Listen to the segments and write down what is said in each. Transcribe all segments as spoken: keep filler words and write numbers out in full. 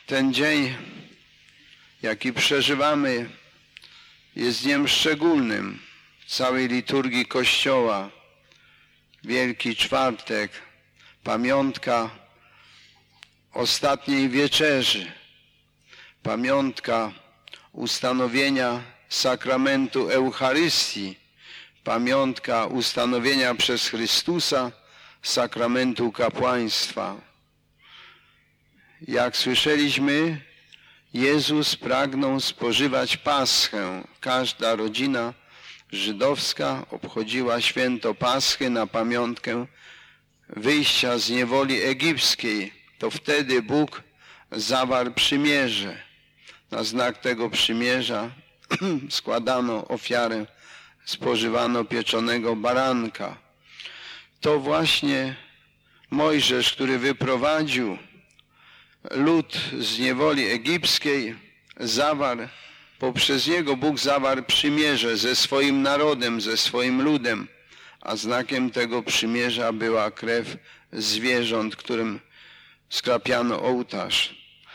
Ten dzień, jaki przeżywamy, jest dniem szczególnym w całej liturgii Kościoła. Wielki Czwartek, pamiątka ostatniej wieczerzy, pamiątka ustanowienia sakramentu Eucharystii, pamiątka ustanowienia przez Chrystusa sakramentu kapłaństwa. Jak słyszeliśmy, Jezus pragnął spożywać Paschę. Każda rodzina żydowska obchodziła święto Paschy na pamiątkę wyjścia z niewoli egipskiej. To wtedy Bóg zawarł przymierze. Na znak tego przymierza składano ofiarę, spożywano pieczonego baranka. To właśnie Mojżesz, który wyprowadził lud z niewoli egipskiej, zawarł, poprzez niego Bóg zawarł przymierze ze swoim narodem, ze swoim ludem, a znakiem tego przymierza była krew zwierząt, którym skrapiano ołtarz.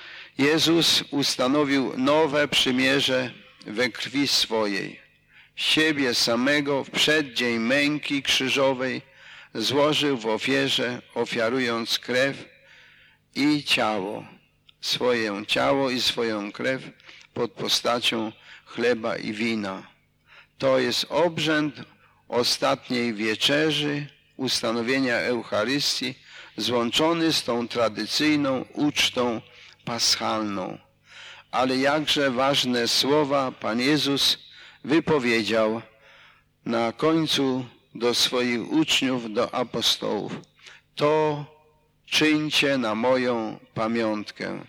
Jezus ustanowił nowe przymierze we krwi swojej. Siebie samego w przeddzień męki krzyżowej złożył w ofierze, ofiarując krew i ciało, swoje ciało i swoją krew pod postacią chleba i wina. To jest obrzęd ostatniej wieczerzy, ustanowienia Eucharystii, złączony z tą tradycyjną ucztą paschalną. Ale jakże ważne słowa Pan Jezus wypowiedział na końcu do swoich uczniów, do apostołów. To czyńcie na moją pamiątkę.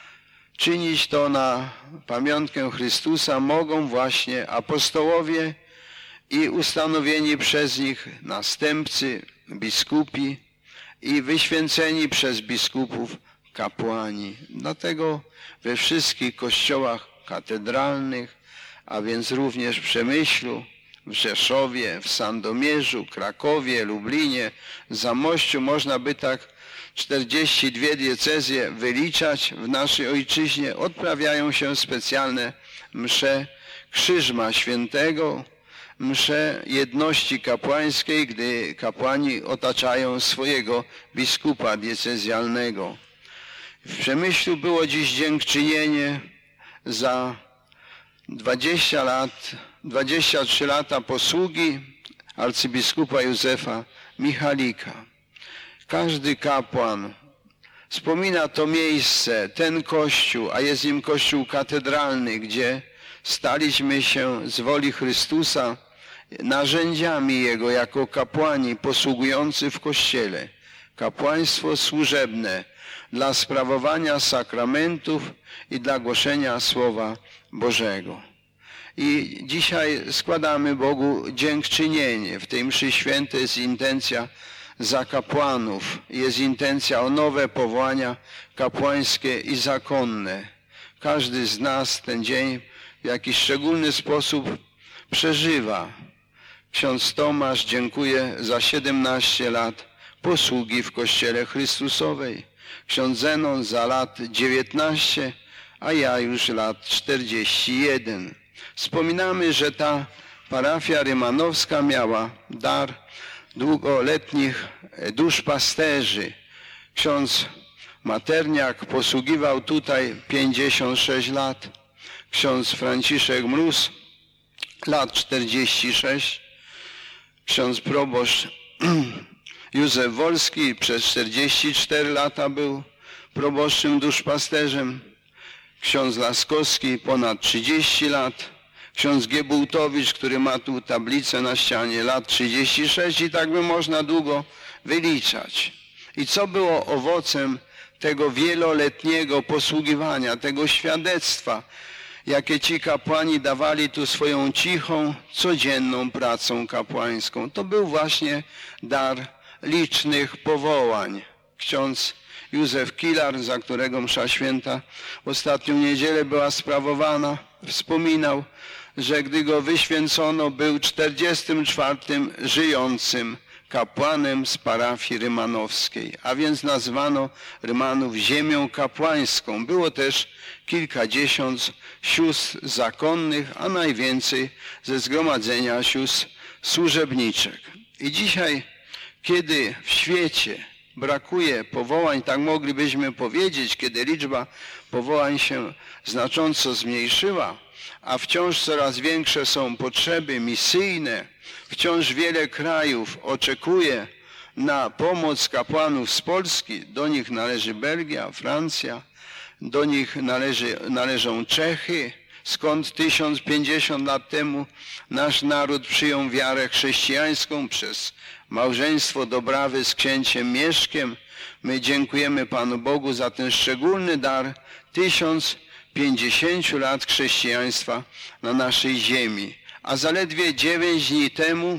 Czynić to na pamiątkę Chrystusa mogą właśnie apostołowie i ustanowieni przez nich następcy, biskupi i wyświęceni przez biskupów kapłani. Dlatego we wszystkich kościołach katedralnych, a więc również w Przemyślu, w Rzeszowie, w Sandomierzu, Krakowie, Lublinie, Zamościu, można by tak czterdzieści dwie diecezje wyliczać w naszej ojczyźnie, odprawiają się specjalne msze Krzyżma Świętego, msze jedności kapłańskiej, gdy kapłani otaczają swojego biskupa diecezjalnego. W Przemyślu było dziś dziękczynienie za dwadzieścia lat, dwadzieścia trzy lata posługi arcybiskupa Józefa Michalika. Każdy kapłan wspomina to miejsce, ten kościół, a jest nim kościół katedralny, gdzie staliśmy się z woli Chrystusa narzędziami Jego jako kapłani posługujący w Kościele. Kapłaństwo służebne dla sprawowania sakramentów i dla głoszenia Słowa Bożego. I dzisiaj składamy Bogu dziękczynienie. W tej mszy świętej jest intencja za kapłanów, jest intencja o nowe powołania kapłańskie i zakonne. Każdy z nas ten dzień w jakiś szczególny sposób przeżywa. Ksiądz Tomasz dziękuję za siedemnaście lat posługi w Kościele Chrystusowej. Ksiądz Zenon za lat dziewiętnaście, a ja już lat czterdzieści jeden. Wspominamy, że ta parafia rymanowska miała dar długoletnich duszpasterzy. Ksiądz Materniak posługiwał tutaj pięćdziesiąt sześć lat. Ksiądz Franciszek Mróz lat czterdzieści sześć. Ksiądz proboszcz Józef Wolski przez czterdzieści cztery lata był proboszczym duszpasterzem. Ksiądz Laskowski ponad trzydzieści lat. Ksiądz Giebultowicz, który ma tu tablicę na ścianie, lat trzydzieści sześć i tak by można długo wyliczać. I co było owocem tego wieloletniego posługiwania, tego świadectwa, jakie ci kapłani dawali tu swoją cichą, codzienną pracą kapłańską? To był właśnie dar licznych powołań. Ksiądz Józef Kilar, za którego msza święta w ostatnią niedzielę była sprawowana, wspominał, że gdy go wyświęcono, był czterdziestym czwartym żyjącym kapłanem z parafii rymanowskiej, a więc nazwano Rymanów ziemią kapłańską. Było też kilkadziesiąt sióstr zakonnych, a najwięcej ze zgromadzenia sióstr służebniczek. I dzisiaj, kiedy w świecie brakuje powołań, tak moglibyśmy powiedzieć, kiedy liczba powołań się znacząco zmniejszyła, a wciąż coraz większe są potrzeby misyjne, wciąż wiele krajów oczekuje na pomoc kapłanów z Polski, do nich należy Belgia, Francja, do nich należy, należą Czechy, skąd tysiąc pięćdziesiąt lat temu nasz naród przyjął wiarę chrześcijańską przez małżeństwo Dobrawy z księciem Mieszkiem. My dziękujemy Panu Bogu za ten szczególny dar tysiąc pięćdziesięciu lat chrześcijaństwa na naszej ziemi. A zaledwie dziewięć dni temu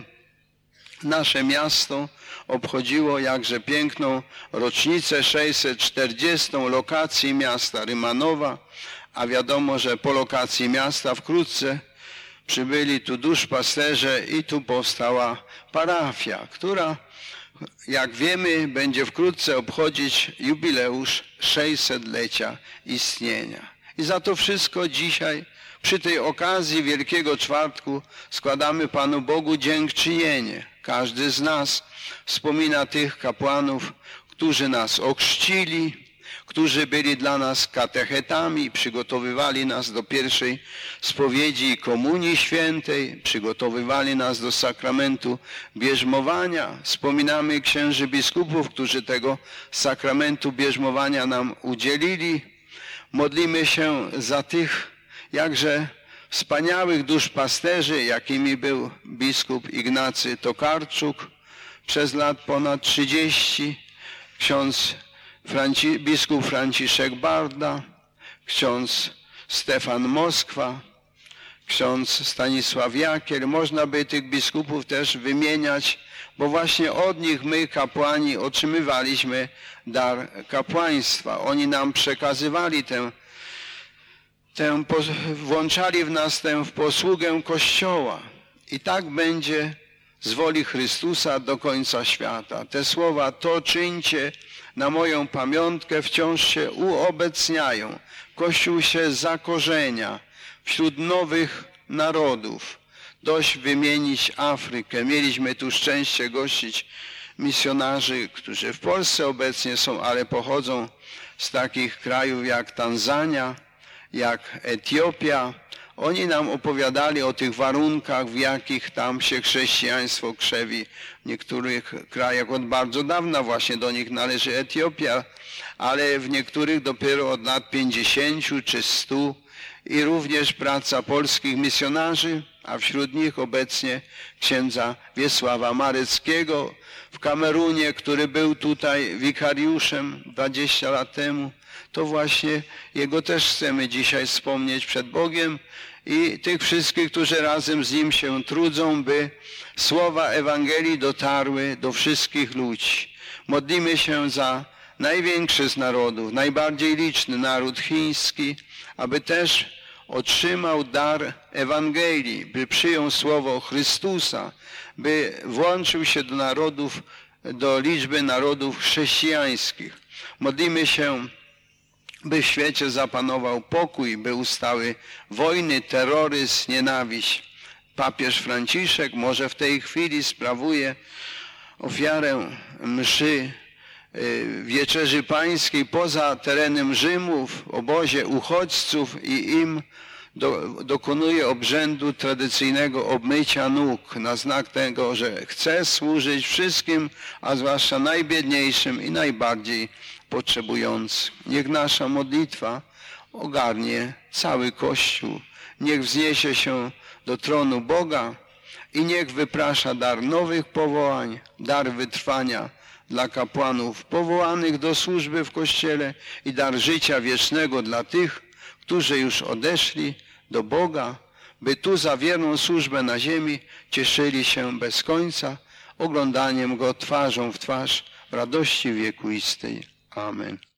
nasze miasto obchodziło jakże piękną rocznicę sześćset czterdziestą lokacji miasta Rymanowa, a wiadomo, że po lokacji miasta wkrótce przybyli tu duszpasterze i tu powstała parafia, która, jak wiemy, będzie wkrótce obchodzić jubileusz sześćsetlecia istnienia. I za to wszystko dzisiaj, przy tej okazji Wielkiego Czwartku, składamy Panu Bogu dziękczynienie. Każdy z nas wspomina tych kapłanów, którzy nas ochrzcili, którzy byli dla nas katechetami, przygotowywali nas do pierwszej spowiedzi i komunii świętej, przygotowywali nas do sakramentu bierzmowania. Wspominamy księży biskupów, którzy tego sakramentu bierzmowania nam udzielili. Modlimy się za tych jakże wspaniałych duszpasterzy, jakimi był biskup Ignacy Tokarczuk przez lat ponad trzydzieści, ksiądz Franci, biskup Franciszek Barda, ksiądz Stefan Moskwa, ksiądz Stanisław Jakiel. Można by tych biskupów też wymieniać, bo właśnie od nich my, kapłani, otrzymywaliśmy dar kapłaństwa. Oni nam przekazywali tę, tę włączali w nas tę w posługę Kościoła. I tak będzie z woli Chrystusa do końca świata. Te słowa, to czyńcie na moją pamiątkę, wciąż się uobecniają. Kościół się zakorzenia wśród nowych narodów. Dość wymienić Afrykę. Mieliśmy tu szczęście gościć misjonarzy, którzy w Polsce obecnie są, ale pochodzą z takich krajów jak Tanzania, jak Etiopia. Oni nam opowiadali o tych warunkach, w jakich tam się chrześcijaństwo krzewi. W niektórych krajach od bardzo dawna właśnie do nich należy Etiopia, ale w niektórych dopiero od lat pięćdziesięciu czy stu. I również praca polskich misjonarzy, a wśród nich obecnie księdza Wiesława Mareckiego w Kamerunie, który był tutaj wikariuszem dwadzieścia lat temu. To właśnie jego też chcemy dzisiaj wspomnieć przed Bogiem i tych wszystkich, którzy razem z nim się trudzą, by słowa Ewangelii dotarły do wszystkich ludzi. Modlimy się za największy z narodów, najbardziej liczny naród chiński, aby też otrzymał dar Ewangelii, by przyjął słowo Chrystusa, by włączył się do narodów, do liczby narodów chrześcijańskich. Modlimy się, by w świecie zapanował pokój, by ustały wojny, terroryzm, nienawiść. Papież Franciszek może w tej chwili sprawuje ofiarę mszy Wieczerzy Pańskiej poza terenem Rzymu, w obozie uchodźców i im do, dokonuje obrzędu tradycyjnego obmycia nóg na znak tego, że chce służyć wszystkim, a zwłaszcza najbiedniejszym i najbardziej potrzebującym. Niech nasza modlitwa ogarnie cały Kościół, niech wzniesie się do tronu Boga i niech wyprasza dar nowych powołań, dar wytrwania dla kapłanów powołanych do służby w Kościele i dar życia wiecznego dla tych, którzy już odeszli do Boga, by tu za wierną służbę na ziemi cieszyli się bez końca oglądaniem Go twarzą w twarz w radości wiekuistej. Amen.